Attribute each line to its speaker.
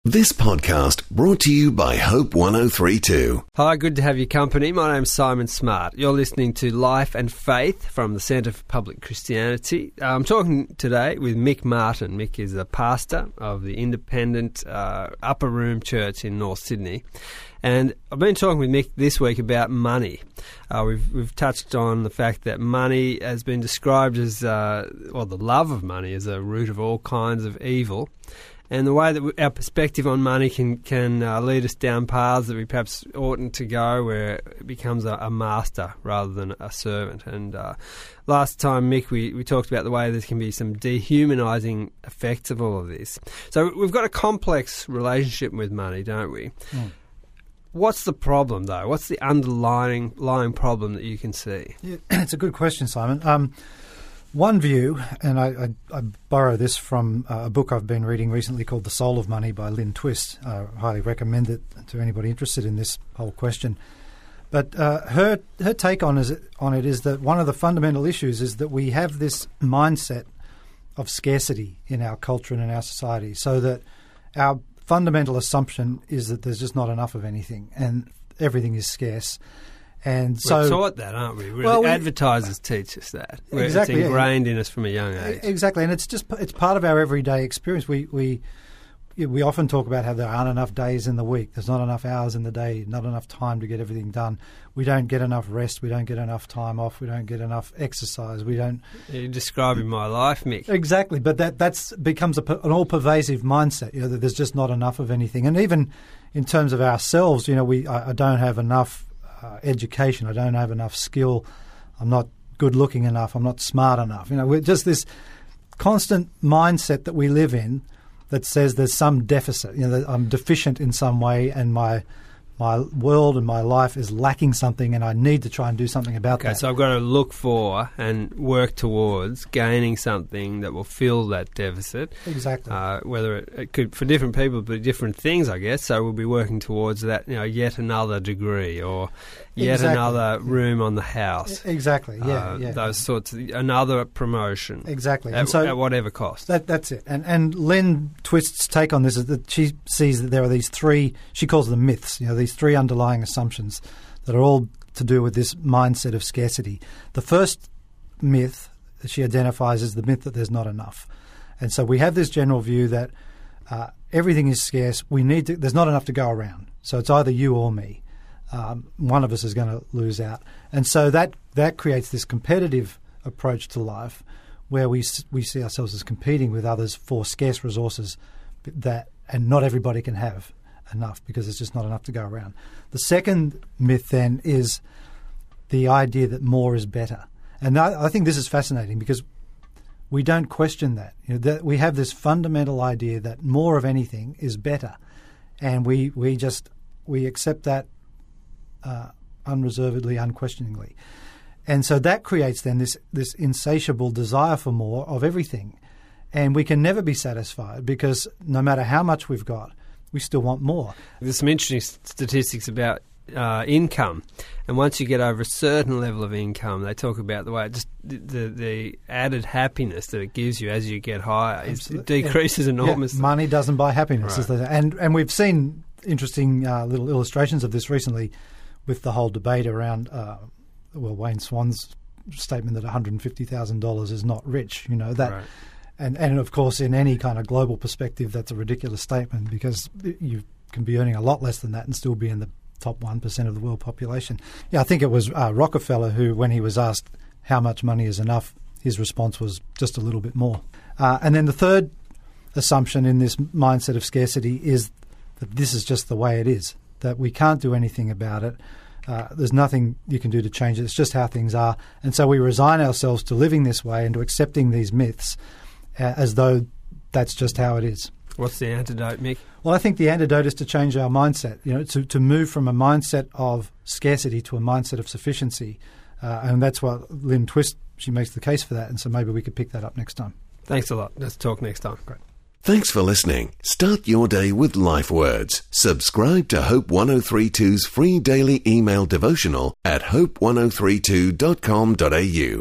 Speaker 1: This podcast brought to you by Hope 103.2.
Speaker 2: Hi, good to have your company. My name's Simon Smart. You're listening to Life and Faith from the Centre for Public Christianity. I'm talking today with Mick Martin. Mick is a pastor of the independent Upper Room Church in North Sydney. And I've been talking with Mick this week about money. We've touched on the fact that money has been described as, the love of money as a root of all kinds of evil. And the way that our perspective on money can lead us down paths that we perhaps oughtn't to go, where it becomes a master rather than a servant. And last time, Mick, we talked about the way there can be some dehumanising effects of all of this. So we've got a complex relationship with money, don't we? Mm. What's the problem, though? What's the underlying problem that you can see?
Speaker 3: Yeah, it's a good question, Simon. One view, and I borrow this from a book I've been reading recently called The Soul of Money by Lynn Twist. I highly recommend it to anybody interested in this whole question. But her take on it is that one of the fundamental issues is that we have this mindset of scarcity in our culture and in our society, so that our fundamental assumption is that there's just not enough of anything and everything is scarce. And so,
Speaker 2: we're taught that, aren't we? Advertisers teach us that.
Speaker 3: Exactly,
Speaker 2: it's ingrained in us from a young age.
Speaker 3: Exactly, and it's part of our everyday experience. We often talk about how there aren't enough days in the week. There's not enough hours in the day, not enough time to get everything done. We don't get enough rest. We don't get enough time off. We don't get enough exercise. We don't.
Speaker 2: You're describing my life, Mick.
Speaker 3: Exactly, but that becomes an all-pervasive mindset. That there's just not enough of anything, and even in terms of ourselves, I don't have enough education, I don't have enough skill, I'm not good looking enough, I'm not smart enough. We're just this constant mindset that we live in that says there's some deficit, that I'm deficient in some way and my world and my life is lacking something and I need to try and do something about that.
Speaker 2: Okay, so I've got to look for and work towards gaining something that will fill that deficit.
Speaker 3: Exactly.
Speaker 2: Whether it could, for different people, be different things, I guess. So we'll be working towards that, yet another degree or yet another room on the house.
Speaker 3: Exactly, yeah.
Speaker 2: Those sorts of, another promotion.
Speaker 3: Exactly.
Speaker 2: At whatever cost.
Speaker 3: That's it. And Lynn Twist's take on this is that she sees that there are these three, she calls them myths, these three underlying assumptions that are all to do with this mindset of scarcity. The first myth that she identifies is the myth that there's not enough. And so we have this general view that everything is scarce. There's not enough to go around. So it's either you or me. One of us is going to lose out. And so that creates this competitive approach to life where we see ourselves as competing with others for scarce resources and not everybody can have enough because there's just not enough to go around. The second myth then is the idea that more is better. And I think this is fascinating because we don't question that. That we have this fundamental idea that more of anything is better. And we accept that unreservedly, unquestioningly. And so that creates then this insatiable desire for more of everything. And we can never be satisfied because no matter how much we've got, we still want more.
Speaker 2: There's some interesting statistics about income, and once you get over a certain level of income, they talk about the way the added happiness that it gives you as you get higher it decreases enormously.
Speaker 3: Yeah, money doesn't buy happiness,
Speaker 2: right.
Speaker 3: And we've seen interesting little illustrations of this recently with the whole debate around Wayne Swan's statement that $150,000 is not rich. Right. And of course, in any kind of global perspective, that's a ridiculous statement because you can be earning a lot less than that and still be in the top 1% of the world population. Yeah, I think it was Rockefeller who, when he was asked how much money is enough, his response was just a little bit more. And then the third assumption in this mindset of scarcity is that this is just the way it is, that we can't do anything about it. There's nothing you can do to change it. It's just how things are. And so we resign ourselves to living this way and to accepting these myths as though that's just how it is.
Speaker 2: What's the antidote, Mick?
Speaker 3: Well, I think the antidote is to change our mindset, to move from a mindset of scarcity to a mindset of sufficiency. And that's what Lynn Twist, she makes the case for that. And so maybe we could pick that up next time.
Speaker 2: Thanks a lot. Let's talk next time.
Speaker 3: Great.
Speaker 1: Thanks for listening. Start your day with Life Words. Subscribe to Hope 103.2's free daily email devotional at hope1032.com.au.